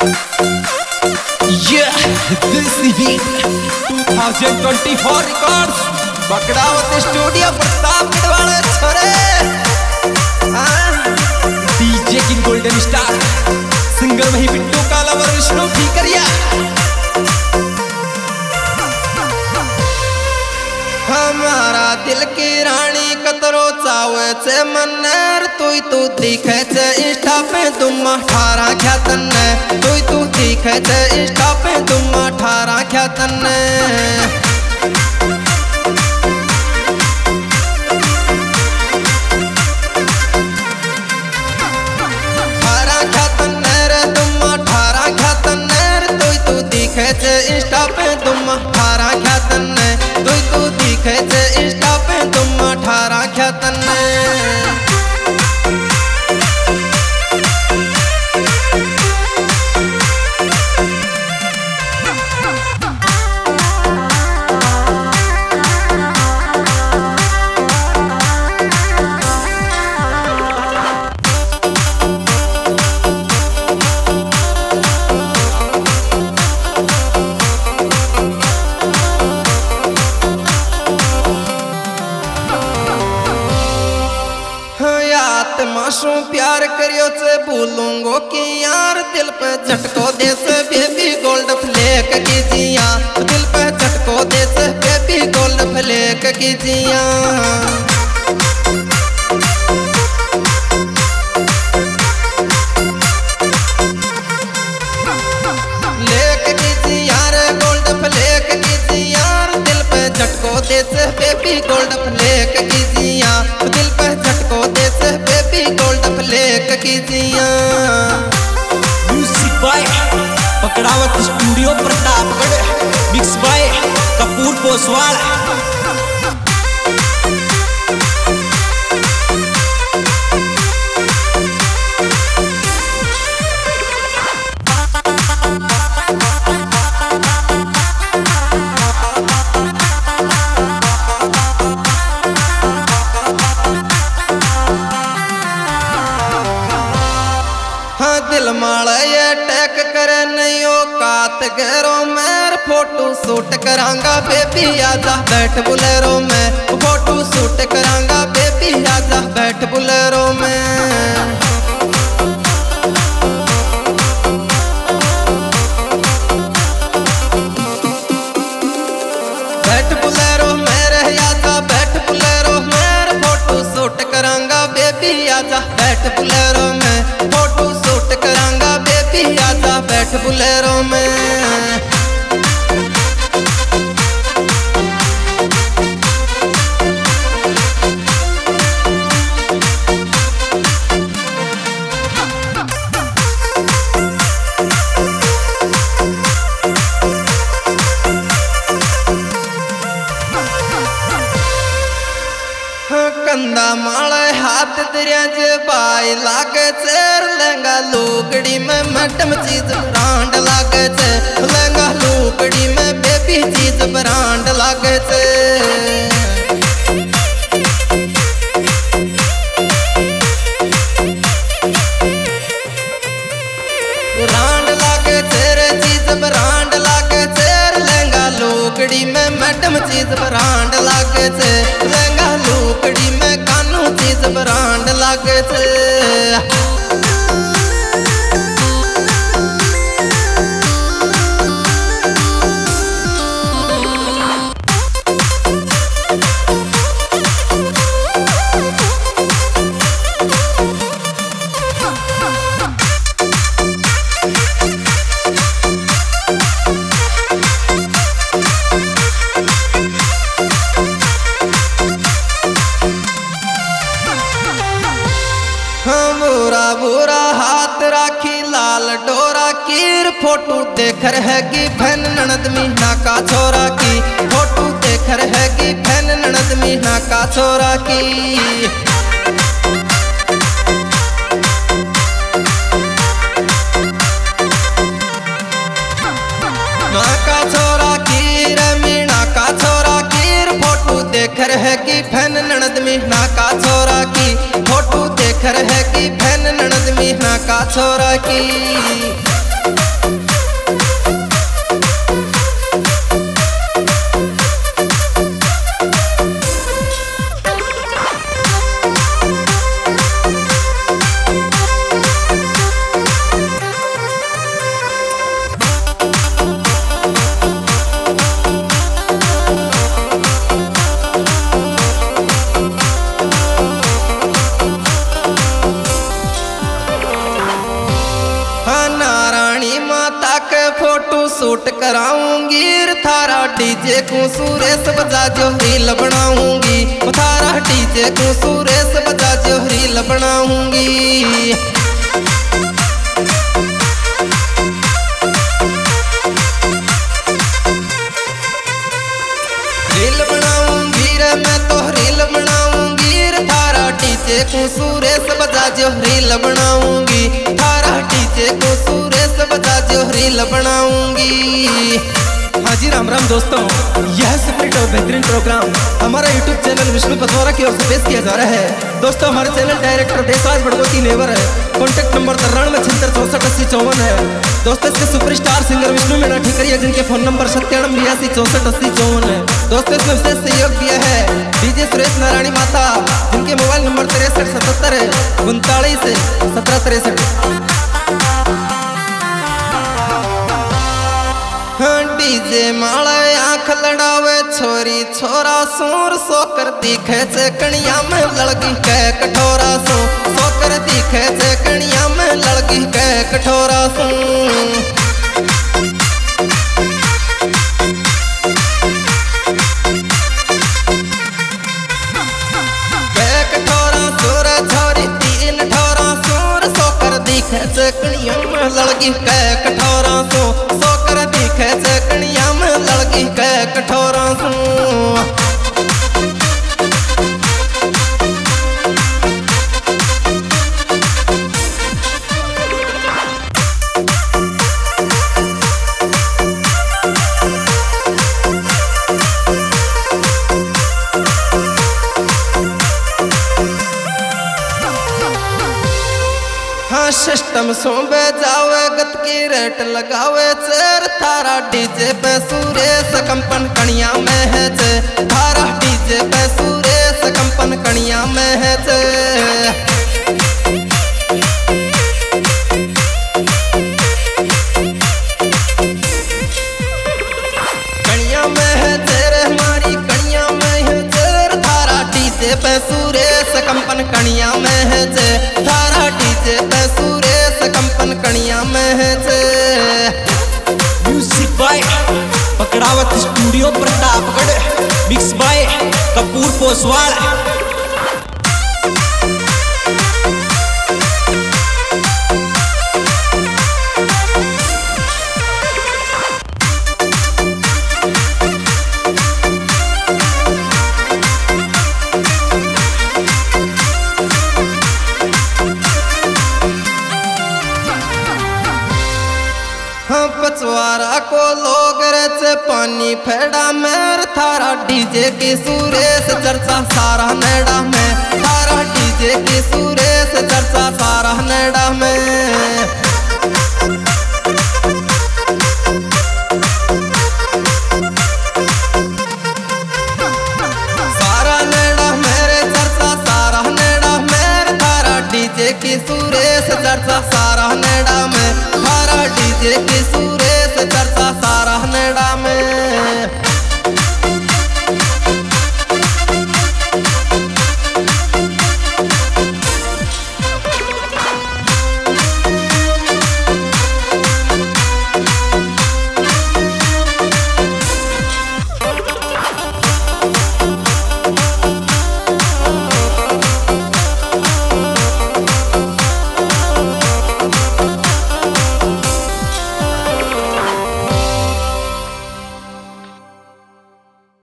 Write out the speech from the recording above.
Yeah, this is it. 2024 records. Bakdawat studio Pratap वाले छोरे। DJ king golden star singer वही बिट्टू कालावर विष्णु ठीकरिया। हमारा दिल की रानी कतरो चावे से मन्नर तू दिखे से इंस्टा पे तुम 18 ख्यातन तू दिखे से इंस्टा पे तुम 18 ख्यातन। इंस्टा पे तुम 18 ख्यातन तू दिखे से इंस्टा पे तुम 18 ख्यातन। माशू प्यार करियो से भूलूंगो कि यार दिल पे झटको दे से बेबी गोल्ड फ्लेक कीजिया दिल पे झटको दे से बेबी गोल्ड फ्लेक कीजिया। लेक कीजिया रे गोल्ड फ्लेक कीजिया दिल पे झटको दे से बेबी गोल्ड फ्लेक कीजिया दिल पे झटको दे से गोल्ड फ्लेक कीजिया। Music by Pakdawat studio Pratapgarh mix by Kapoor Poswal. दिल माला ये टैक करे नहीं औकात गैरो मैं फोटो शूट करांगा बेबी आजा बैठ बुलेरो में फोटो शूट करांगा बेबी आजा बैठ बुलेरो में। बैठ बुलेरो मेरे आजा बैठ बुलेरो में फोटो शूट करांगा बेबी आजा बैठ बुलेरो में फोटो शूट करांगा बेबी आजा बैठ बुलेरो में। कंदा माले हाथ दरियाज बाई लागे चेर लहंगा लुगड़ी में मैडम चीज ब्रांड लागे चे लहंगा लुगड़ी में बेबी चीज ब्रांड लागे चे। ब्रांड लागे चेर चीज ब्रांड लागे चेर लहंगा लुगड़ी में मैडम चीज ब्रांड लागे चे लहंगा लुगड़ी में कानू चीज ब्रांड लागे चे। बुरा बुरा हाथ राखी लाल डोरा कीर फोटो देख रहेगी फैन ननद मीना का छोरा की फोटो देख रहेगी फैन ननद मीना का छोरा की। ना का छोरा की रे मीना का छोरा कीर फोटो देख रहेगी फैन ननद मीना का छोरा की फोटो देख रहेगी फैन ननद मीना का छोरा की। शूट कराऊंगी थारा डीजे को सुरेश बजा जो रील बनाऊंगी थारा डीजे को सुरेश बजा जो रील बनाऊंगी रील बनाऊंगी रे मैं तो रील बनाऊंगी रे थारा डीजे को सुरेश बजा जो रील बनाऊंगी थारा डीजे को सुरेश बजा जो रील बनाऊंगी। हाँ जी राम राम दोस्तों, यह सेपरेट और बेहतरीन प्रोग्राम हमारा यूट्यूब चैनल विष्णु पथवारा की ओर से पेश किया जा रहा है। दोस्तों हमारे चैनल डायरेक्टर देशराज बड़गोती नेवर है। कॉन्टैक्ट नंबर 93 है। दोस्तों इसके सुपरस्टार सिंगर विष्णु मीणा ठिकरिया जिनके फोन नंबर 9782 है। दोस्तों इसमें विशेष सहयोग दिया है डीजे सुरेश नारायणी माता जिनके मोबाइल नंबर 6377 है 39 1763। डीजे माला आंख लड़ावे छोरी छोरा सूर सोकर दिखे से कणिया में लड़की के कठोरा सू सोकर दिखे से कणिया में लड़की के कठोरा सू कणिया में लड़की के कठोरा सो सोकर दिखे से कणिया में लड़की के कठोरा सो सिस्टम सोबे जावे गत की रेट लगावे चेर थारा डीजे पे सुरेश कंपन कणिया में है चे थारा डीजे पे सुरेश कंपन कणिया में है चे कणिया में है तेरे हमारी कणिया में है तेरे थारा डीजे पे सुरेश कंपन कणिया में है चे थारा डीजे पे सुरेश कंपन कणिया में है चे। Music by Pakdawat studio Pratapgarh mix by Kapoor Poswal. Pachwara को लोग रचे पानी फेड़ा मेर थारा डीजे की सुरेश चर्चा सारा नेड़ा में थारा डीजे की सुरेश चर्चा सारा नेड़ा में सारा नेड़ा मेरे चर्चा सारा नेड़ा मेरे थारा डीजे की सुरेश चर्चा सारा नेड़ा में थारा डीजे की